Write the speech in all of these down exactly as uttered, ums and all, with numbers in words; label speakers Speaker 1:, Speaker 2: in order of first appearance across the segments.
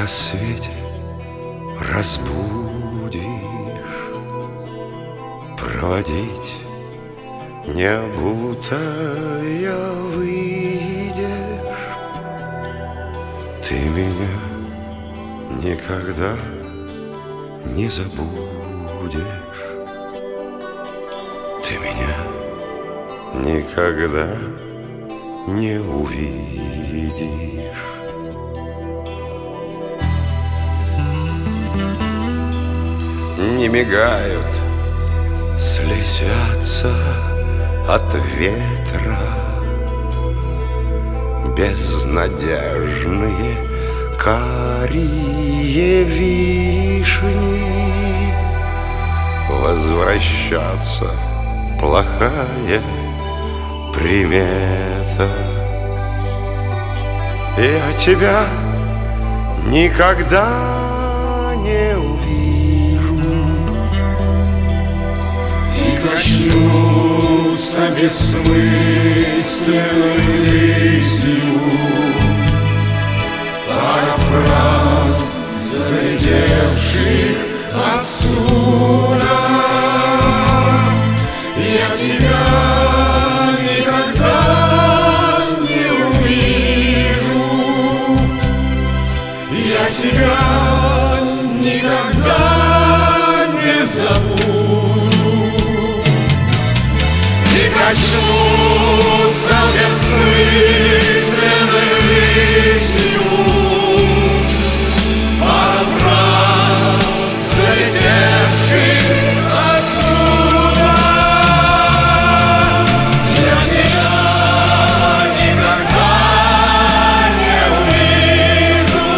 Speaker 1: рассвете разбудишь, проводить необутая выйдешь. Ты меня никогда не забудешь. Ты меня никогда не увидишь. Не мигают, слезятся от ветра безнадежные карие вишни. Возвращаться плохая примета. Я тебя никогда не увижу.
Speaker 2: И качнутся бессмысленной рысью пара фраз, залетевших отсюда. Я тебя никогда не увижу. Я тебя никогда не забуду. И качнутся бессмысленной рысью пара фраз, залетевших отсюда. Я тебя никогда не увижу.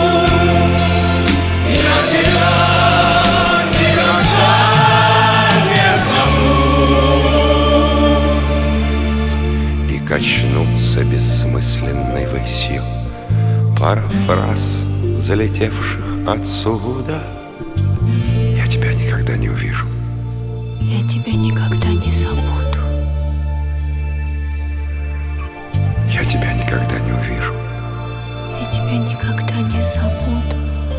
Speaker 2: Я тебя никогда не забуду.
Speaker 1: И качнутся бессмысленной высью пара фраз, залетевших отсюда. Я тебя никогда не увижу.
Speaker 3: Я тебя никогда не забуду.
Speaker 1: Я тебя никогда не увижу.
Speaker 3: Я тебя никогда не забуду.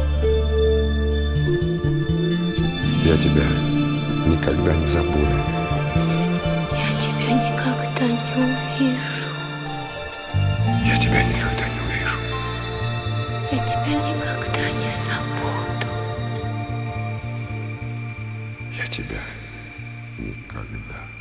Speaker 1: Я тебя никогда не забуду.
Speaker 3: Я тебя никогда не увижу.
Speaker 1: Я тебя никогда не увижу.
Speaker 3: Я тебя никогда не забуду.
Speaker 1: Я тебя никогда